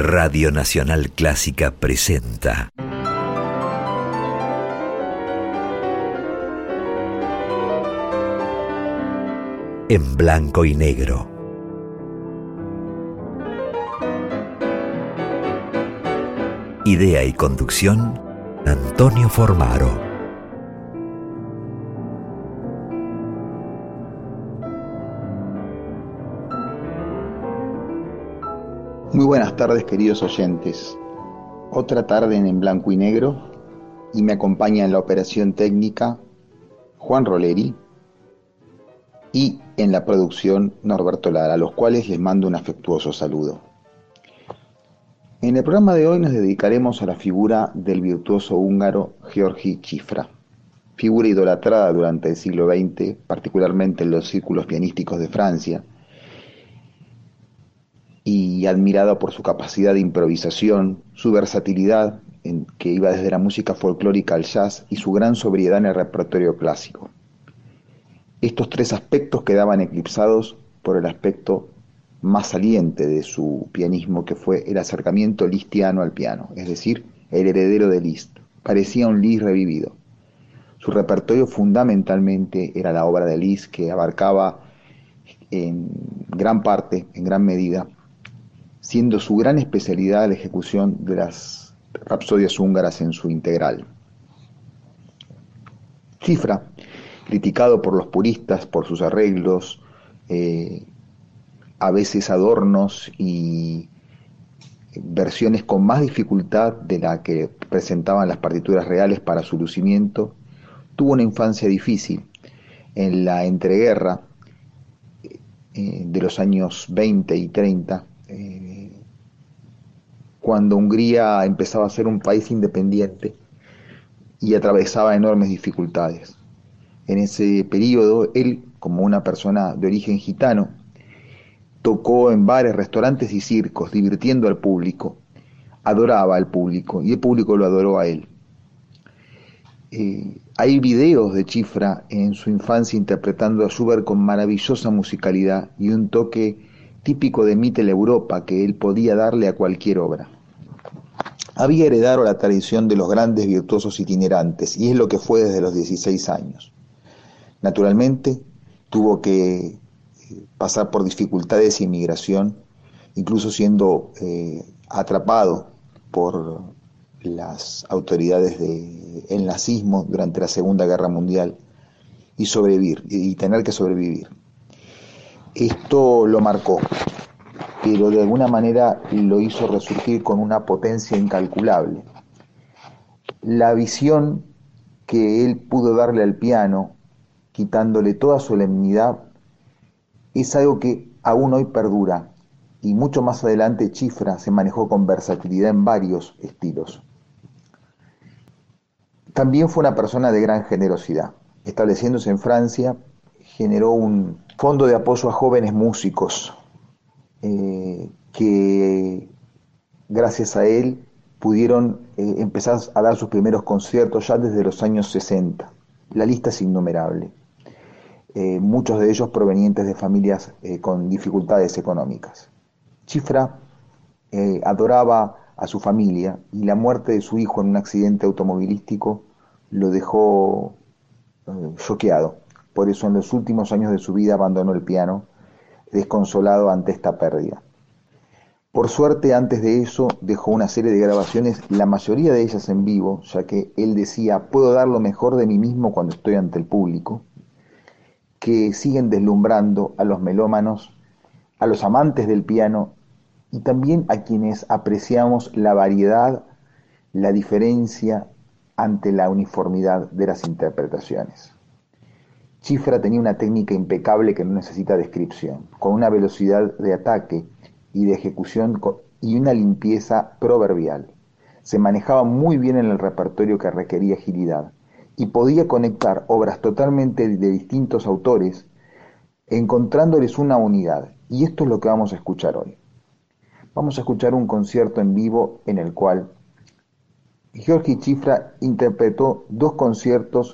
Radio Nacional Clásica presenta En Blanco y Negro. Idea y conducción, Antonio Formaro. Muy buenas tardes, queridos oyentes. Otra tarde en Blanco y Negro, y me acompaña en la operación técnica Juan Roleri y en la producción Norberto Lara, a los cuales les mando un afectuoso saludo. En el programa de hoy nos dedicaremos a la figura del virtuoso húngaro György Cifra, figura idolatrada durante el siglo XX, particularmente en los círculos pianísticos de Francia, y admirada por su capacidad de improvisación, su versatilidad, que iba desde la música folclórica al jazz, y su gran sobriedad en el repertorio clásico. Estos tres aspectos quedaban eclipsados por el aspecto más saliente de su pianismo, que fue el acercamiento lisztiano al piano, es decir, el heredero de Liszt. Parecía un Liszt revivido. Su repertorio fundamentalmente era la obra de Liszt, que abarcaba en gran parte, en gran medida, siendo su gran especialidad la ejecución de las rapsodias húngaras en su integral. Cifra, criticado por los puristas por sus arreglos, a veces adornos y versiones con más dificultad de la que presentaban las partituras reales para su lucimiento, tuvo una infancia difícil. En la entreguerra de los años 20 y 30, cuando Hungría empezaba a ser un país independiente y atravesaba enormes dificultades. En ese periodo, él, como una persona de origen gitano, tocó en bares, restaurantes y circos, divirtiendo al público, adoraba al público y el público lo adoró a él. Hay videos de Cifra en su infancia interpretando a Schubert con maravillosa musicalidad y un toque típico de Mitteleuropa que él podía darle a cualquier obra. Había heredado la tradición de los grandes virtuosos itinerantes, y es lo que fue desde los 16 años. Naturalmente, tuvo que pasar por dificultades y inmigración, incluso siendo atrapado por las autoridades del nazismo durante la Segunda Guerra Mundial y tener que sobrevivir. Esto lo marcó, pero de alguna manera lo hizo resurgir con una potencia incalculable. La visión que él pudo darle al piano, quitándole toda solemnidad, es algo que aún hoy perdura, y mucho más adelante Cifra se manejó con versatilidad en varios estilos. También fue una persona de gran generosidad. Estableciéndose en Francia, generó un fondo de apoyo a jóvenes músicos que gracias a él pudieron empezar a dar sus primeros conciertos ya desde los años 60. La lista es innumerable. Muchos de ellos provenientes de familias con dificultades económicas. Cifra adoraba a su familia, y la muerte de su hijo en un accidente automovilístico lo dejó choqueado. Por eso en los últimos años de su vida abandonó el piano, desconsolado ante esta pérdida. Por suerte, antes de eso, dejó una serie de grabaciones, la mayoría de ellas en vivo, ya que él decía: puedo dar lo mejor de mí mismo cuando estoy ante el público, que siguen deslumbrando a los melómanos, a los amantes del piano y también a quienes apreciamos la variedad, la diferencia ante la uniformidad de las interpretaciones. Cifra tenía una técnica impecable que no necesita descripción, con una velocidad de ataque y de ejecución y una limpieza proverbial. Se manejaba muy bien en el repertorio que requería agilidad y podía conectar obras totalmente de distintos autores, encontrándoles una unidad. Y esto es lo que vamos a escuchar hoy. Vamos a escuchar un concierto en vivo en el cual György Cifra interpretó dos conciertos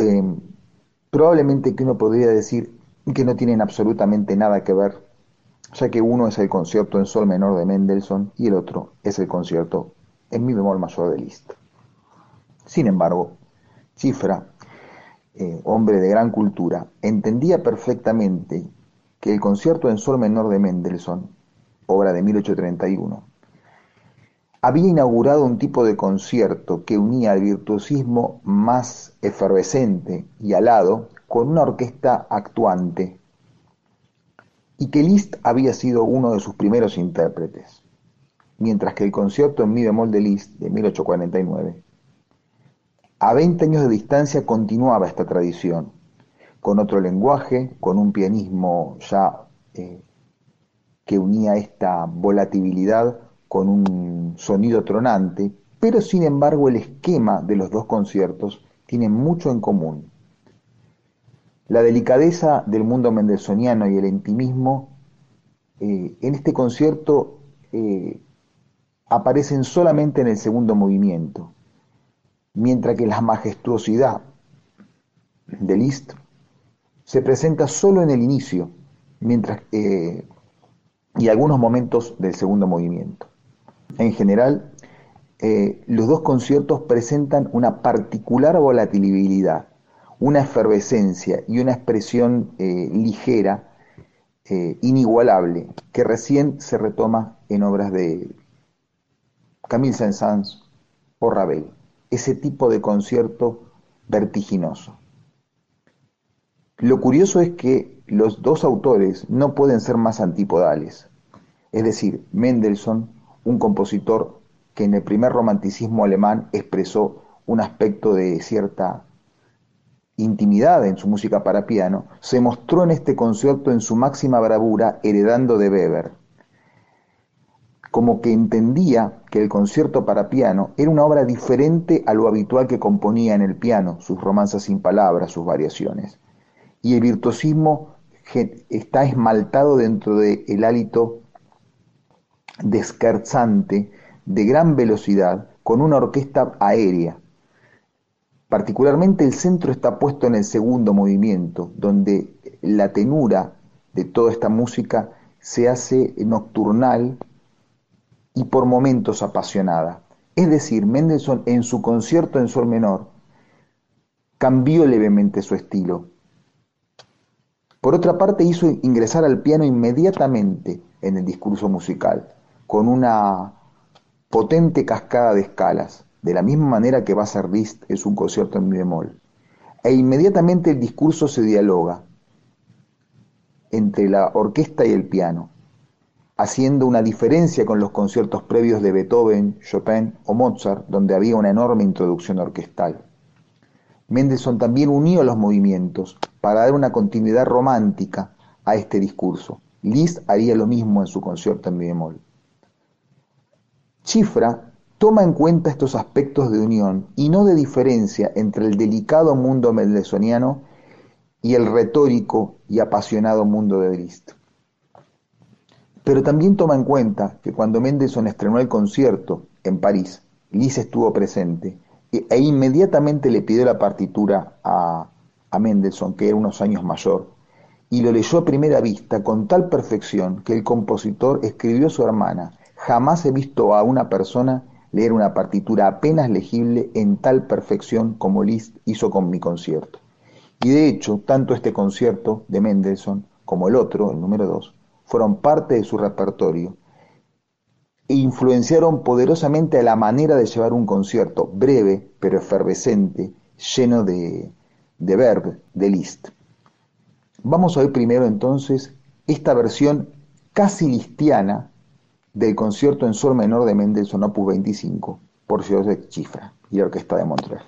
probablemente que uno podría decir que no tienen absolutamente nada que ver, ya que uno es el concierto en sol menor de Mendelssohn y el otro es el concierto en mi bemol mayor de Liszt. Sin embargo, Cifra, hombre de gran cultura, entendía perfectamente que el concierto en sol menor de Mendelssohn, obra de 1831, había inaugurado un tipo de concierto que unía el virtuosismo más efervescente y alado con una orquesta actuante, y que Liszt había sido uno de sus primeros intérpretes, mientras que el concierto en mi bemol de Liszt de 1849, a 20 años de distancia, continuaba esta tradición, con otro lenguaje, con un pianismo ya que unía esta volatilidad con un sonido tronante, pero sin embargo el esquema de los dos conciertos tiene mucho en común. La delicadeza del mundo mendelssohniano y el intimismo en este concierto aparecen solamente en el segundo movimiento, mientras que la majestuosidad de Liszt se presenta solo en el inicio, mientras y algunos momentos del segundo movimiento. En general, los dos conciertos presentan una particular volatilidad, una efervescencia y una expresión ligera, inigualable, que recién se retoma en obras de Camille Saint-Saëns o Ravel. Ese tipo de concierto vertiginoso. Lo curioso es que los dos autores no pueden ser más antipodales. Es decir, Mendelssohn, un compositor que en el primer romanticismo alemán expresó un aspecto de cierta intimidad en su música para piano, se mostró en este concierto en su máxima bravura, heredando de Weber, como que entendía que el concierto para piano era una obra diferente a lo habitual que componía en el piano, sus romanzas sin palabras, sus variaciones. Y el virtuosismo está esmaltado dentro del hálito descarzante, de gran velocidad, con una orquesta aérea. Particularmente el centro está puesto en el segundo movimiento, donde la tenura de toda esta música se hace nocturnal y por momentos apasionada. Es decir, Mendelssohn en su concierto en sol menor cambió levemente su estilo. Por otra parte, hizo ingresar al piano inmediatamente en el discurso musical, con una potente cascada de escalas, de la misma manera que va a ser Liszt es un concierto en mi bemol. E inmediatamente el discurso se dialoga entre la orquesta y el piano, haciendo una diferencia con los conciertos previos de Beethoven, Chopin o Mozart, donde había una enorme introducción orquestal. Mendelssohn también unió los movimientos para dar una continuidad romántica a este discurso. Liszt haría lo mismo en su concierto en mi bemol. Cifra toma en cuenta estos aspectos de unión y no de diferencia entre el delicado mundo mendelssohniano y el retórico y apasionado mundo de Liszt. Pero también toma en cuenta que cuando Mendelssohn estrenó el concierto en París, Liszt estuvo presente e inmediatamente le pidió la partitura a Mendelssohn, que era unos años mayor, y lo leyó a primera vista con tal perfección que el compositor escribió a su hermana: jamás he visto a una persona leer una partitura apenas legible en tal perfección como Liszt hizo con mi concierto. Y de hecho, tanto este concierto de Mendelssohn como el otro, el número 2, fueron parte de su repertorio e influenciaron poderosamente a la manera de llevar un concierto breve pero efervescente, lleno de verve de Liszt. Vamos a ver primero entonces esta versión casi lisztiana del concierto en sol menor de Mendelssohn Opus 25 por Joseph Cifra y la Orquesta de Montreal.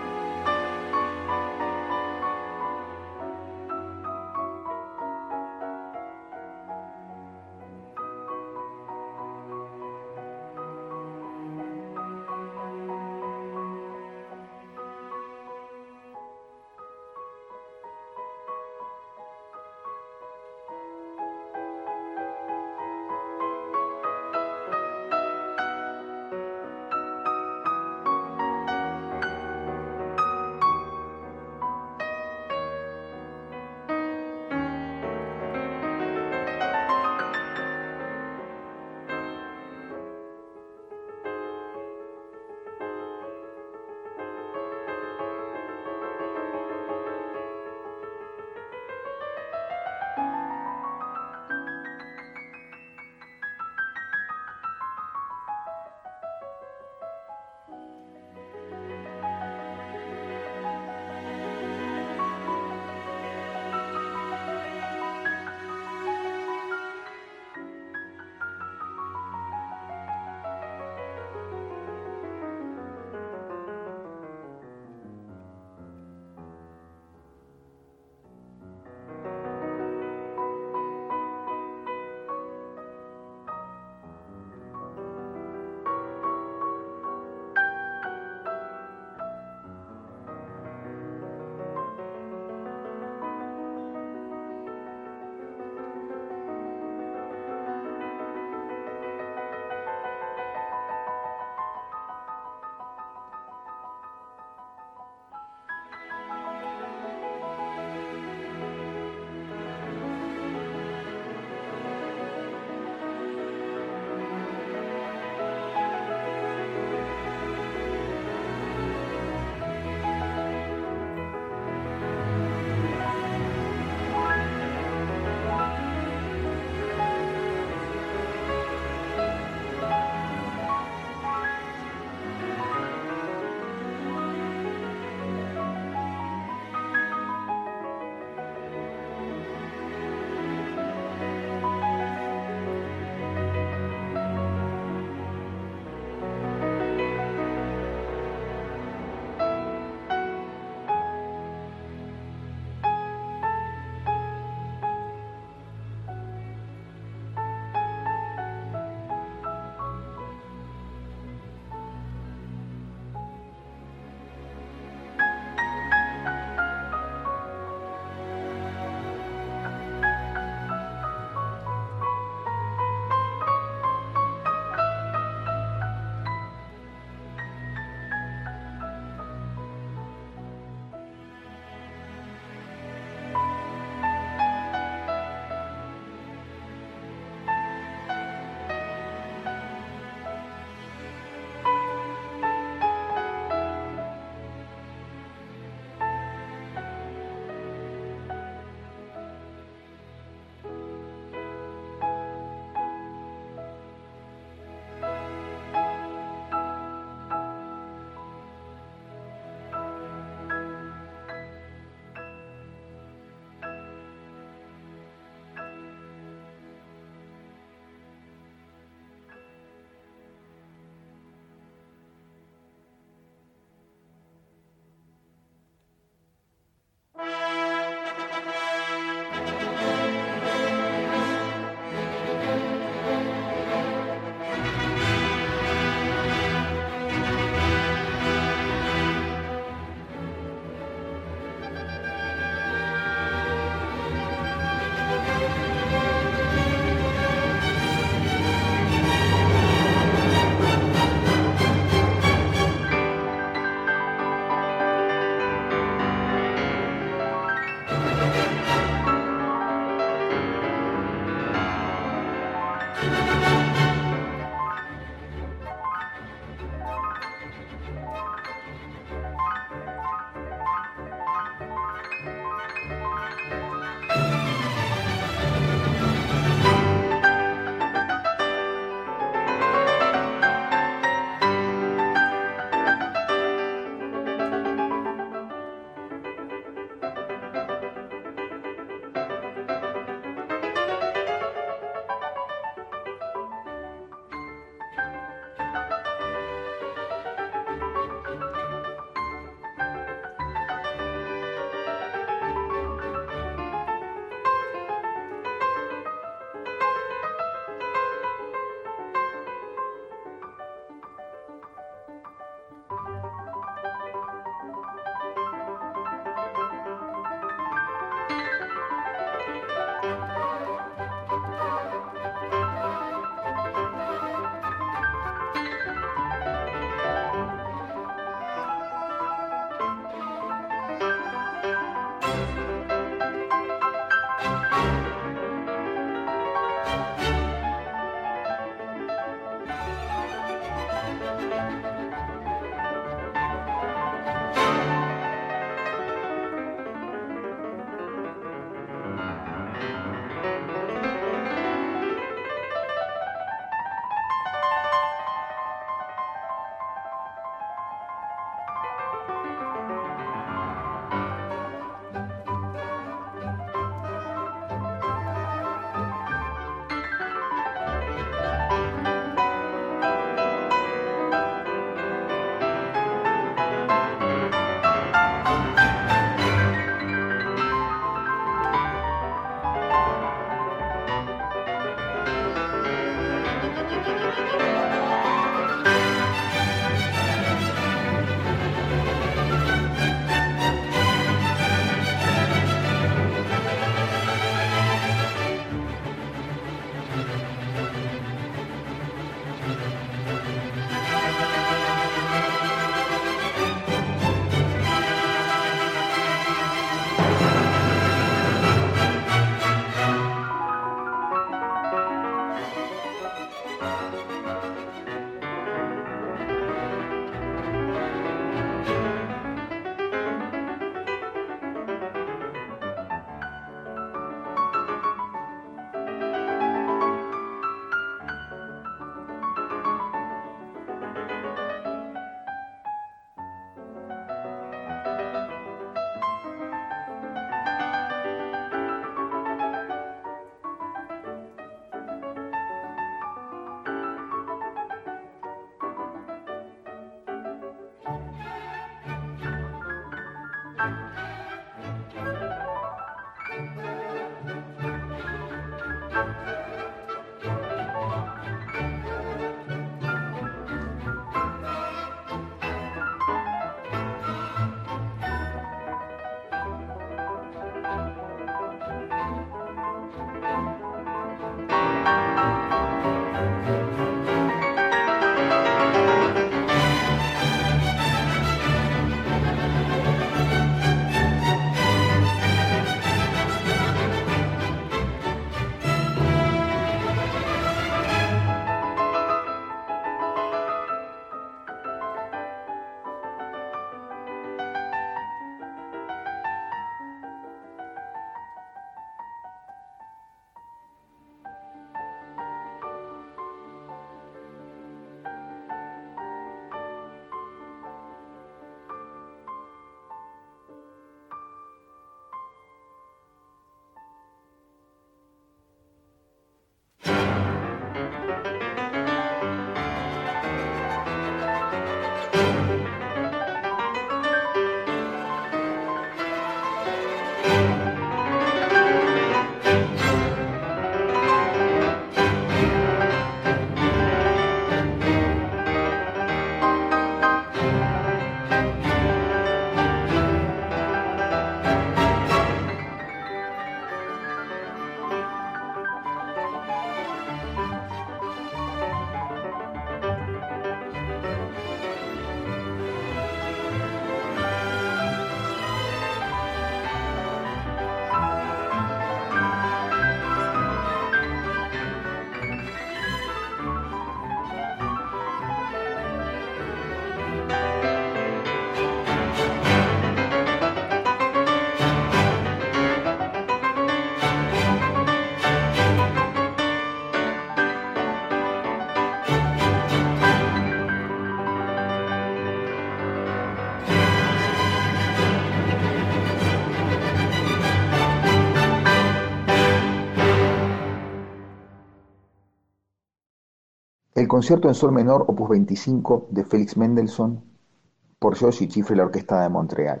El concierto en sol menor, opus 25, de Félix Mendelssohn, por Giorgi Cifre y la Orquesta de Montreal.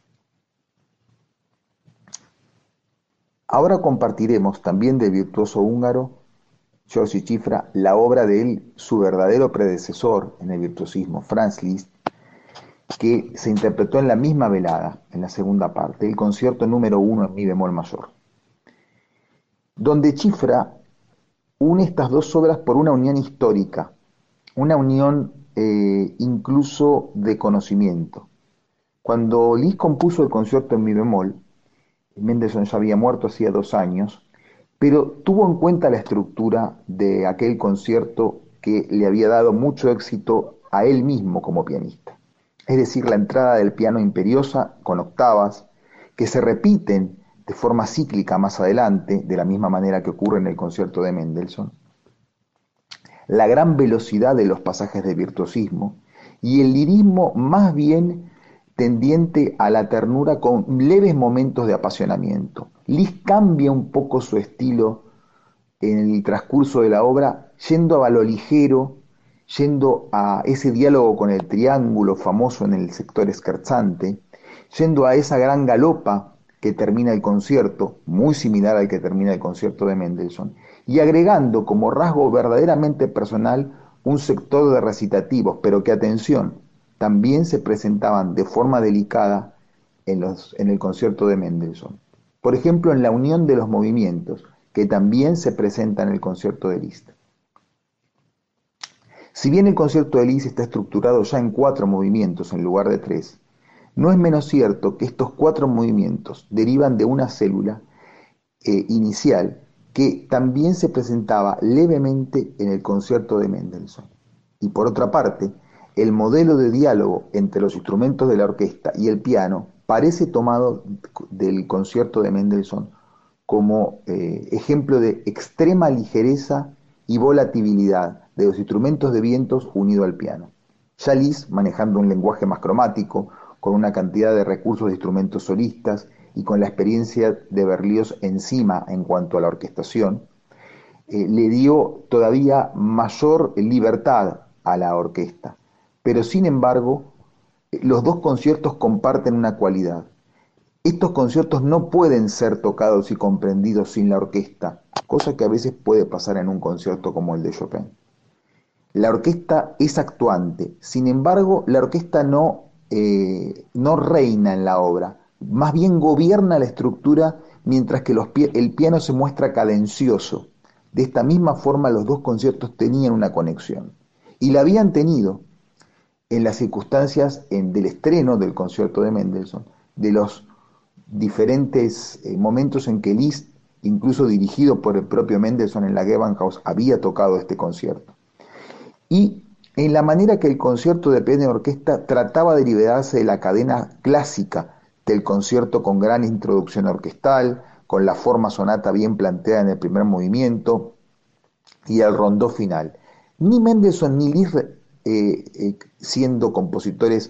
Ahora compartiremos también del virtuoso húngaro Giorgi Cifra la obra de él, su verdadero predecesor en el virtuosismo, Franz Liszt, que se interpretó en la misma velada, en la segunda parte, el concierto número 1 en mi bemol mayor, donde Cifra une estas dos obras por una unión histórica, una unión incluso de conocimiento. Cuando Liszt compuso el concierto en mi bemol, Mendelssohn ya había muerto hacía 2 años, pero tuvo en cuenta la estructura de aquel concierto que le había dado mucho éxito a él mismo como pianista. Es decir, la entrada del piano imperiosa con octavas que se repiten de forma cíclica más adelante, de la misma manera que ocurre en el concierto de Mendelssohn, la gran velocidad de los pasajes de virtuosismo y el lirismo más bien tendiente a la ternura con leves momentos de apasionamiento. Liszt cambia un poco su estilo en el transcurso de la obra, yendo a lo ligero, yendo a ese diálogo con el triángulo famoso en el sector scherzante, yendo a esa gran galopa que termina el concierto, muy similar al que termina el concierto de Mendelssohn, y agregando como rasgo verdaderamente personal un sector de recitativos, pero que, atención, también se presentaban de forma delicada en el concierto de Mendelssohn. Por ejemplo, en la unión de los movimientos, que también se presenta en el concierto de Liszt. Si bien el concierto de Liszt está estructurado ya en 4 movimientos en lugar de 3, no es menos cierto que estos 4 movimientos derivan de una célula inicial que también se presentaba levemente en el concierto de Mendelssohn. Y por otra parte, el modelo de diálogo entre los instrumentos de la orquesta y el piano parece tomado del concierto de Mendelssohn como ejemplo de extrema ligereza y volatilidad de los instrumentos de vientos unido al piano. Ya Liszt, manejando un lenguaje más cromático, con una cantidad de recursos de instrumentos solistas y con la experiencia de Berlioz encima en cuanto a la orquestación, le dio todavía mayor libertad a la orquesta. Pero sin embargo, los dos conciertos comparten una cualidad. Estos conciertos no pueden ser tocados y comprendidos sin la orquesta, cosa que a veces puede pasar en un concierto como el de Chopin. La orquesta es actuante, sin embargo, la orquesta no reina en la obra, más bien gobierna la estructura mientras que el piano se muestra cadencioso. De esta misma forma, los dos conciertos tenían una conexión, y la habían tenido en las circunstancias del estreno del concierto de Mendelssohn, de los diferentes momentos en que Liszt, incluso dirigido por el propio Mendelssohn en la Gewandhaus, había tocado este concierto. Y en la manera que el concierto de piano y orquesta trataba de liberarse de la cadena clásica del concierto con gran introducción orquestal, con la forma sonata bien planteada en el primer movimiento y el rondó final. Ni Mendelssohn ni Liszt, siendo compositores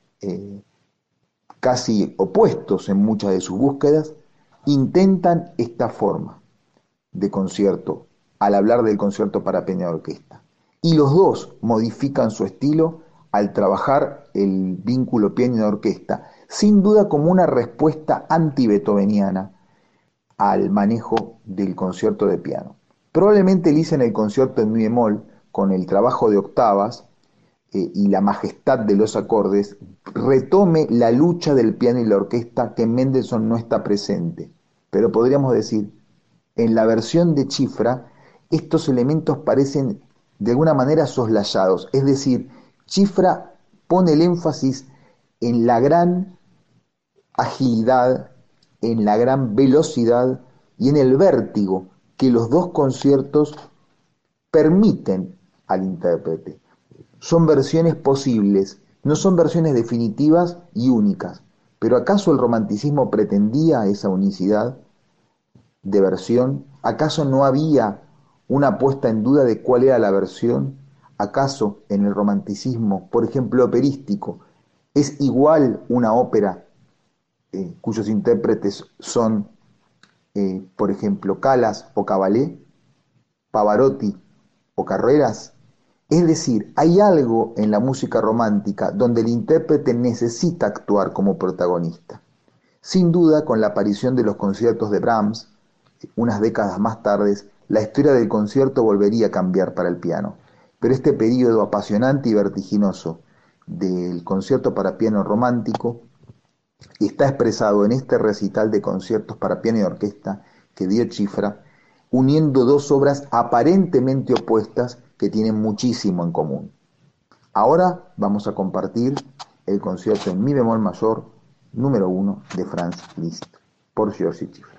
casi opuestos en muchas de sus búsquedas, intentan esta forma de concierto al hablar del concierto para piano y orquesta. Y los dos modifican su estilo al trabajar el vínculo piano y orquesta, sin duda como una respuesta anti-beethoveniana al manejo del concierto de piano. Probablemente Liszt en el concierto en mi bemol, con el trabajo de octavas y la majestad de los acordes, retome la lucha del piano y la orquesta que en Mendelssohn no está presente. Pero podríamos decir, en la versión de Cifra, estos elementos parecen de alguna manera soslayados, es decir, Cifra pone el énfasis en la gran agilidad, en la gran velocidad y en el vértigo que los dos conciertos permiten al intérprete. Son versiones posibles, no son versiones definitivas y únicas, pero ¿acaso el romanticismo pretendía esa unicidad de versión? ¿Acaso no había una puesta en duda de cuál era la versión? ¿Acaso en el romanticismo, por ejemplo, operístico, es igual una ópera cuyos intérpretes son, por ejemplo, Callas o Cavalé, Pavarotti o Carreras? Es decir, hay algo en la música romántica donde el intérprete necesita actuar como protagonista. Sin duda, con la aparición de los conciertos de Brahms, unas décadas más tarde, la historia del concierto volvería a cambiar para el piano. Pero este periodo apasionante y vertiginoso del concierto para piano romántico está expresado en este recital de conciertos para piano y orquesta que dio Cifra, uniendo dos obras aparentemente opuestas que tienen muchísimo en común. Ahora vamos a compartir el concierto en mi bemol mayor número 1 de Franz Liszt por Giorgi Cifra.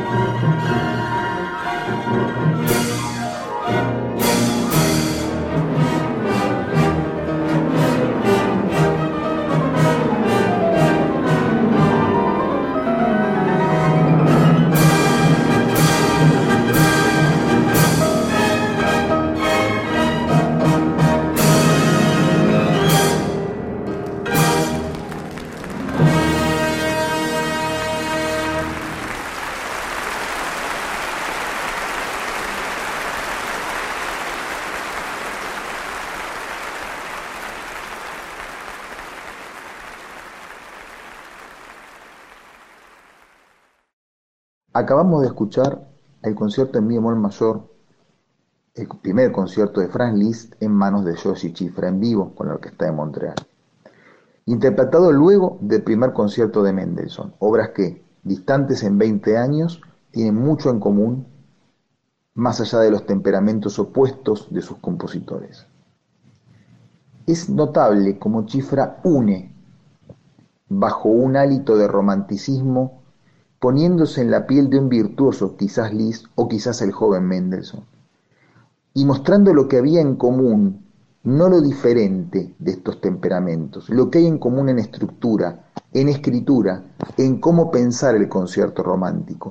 Acabamos de escuchar el concierto en mi bemol mayor, el primer concierto de Franz Liszt en manos de Yoshi Chifra en vivo con la Orquesta de Montreal, interpretado luego del primer concierto de Mendelssohn, obras que, distantes en 20 años, tienen mucho en común, más allá de los temperamentos opuestos de sus compositores. Es notable cómo Chifra une, bajo un hálito de romanticismo, poniéndose en la piel de un virtuoso, quizás Liszt o quizás el joven Mendelssohn, y mostrando lo que había en común, no lo diferente de estos temperamentos, lo que hay en común en estructura, en escritura, en cómo pensar el concierto romántico.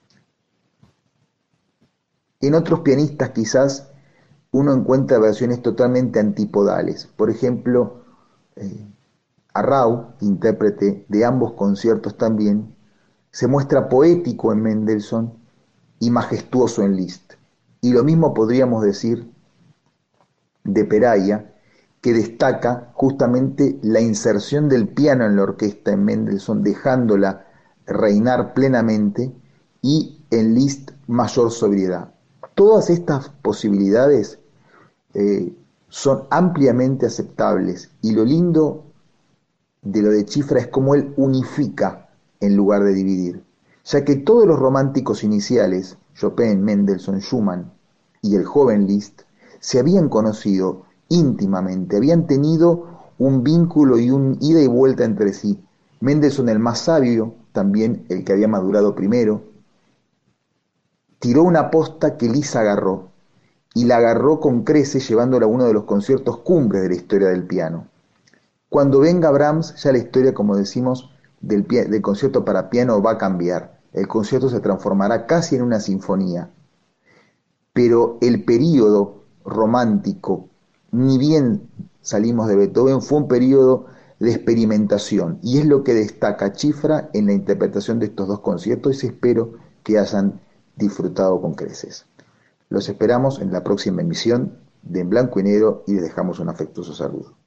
En otros pianistas quizás uno encuentra versiones totalmente antipodales. Por ejemplo, Arrau, intérprete de ambos conciertos también, se muestra poético en Mendelssohn y majestuoso en Liszt. Y lo mismo podríamos decir de Peraya, que destaca justamente la inserción del piano en la orquesta en Mendelssohn, dejándola reinar plenamente, y en Liszt mayor sobriedad. Todas estas posibilidades son ampliamente aceptables, y lo lindo de lo de Chifra es cómo él unifica en lugar de dividir, ya que todos los románticos iniciales, Chopin, Mendelssohn, Schumann y el joven Liszt, se habían conocido íntimamente, habían tenido un vínculo y un ida y vuelta entre sí. Mendelssohn, el más sabio, también el que había madurado primero, tiró una posta que Liszt agarró, y la agarró con creces, llevándola a uno de los conciertos cumbres de la historia del piano. Cuando venga Brahms, ya la historia, como decimos, del concierto para piano va a cambiar. El concierto se transformará casi en una sinfonía. Pero el período romántico, ni bien salimos de Beethoven, fue un período de experimentación, y es lo que destaca Chifra en la interpretación de estos dos conciertos, y espero que hayan disfrutado con creces. Los esperamos en la próxima emisión de En Blanco y Negro, y les dejamos un afectuoso saludo.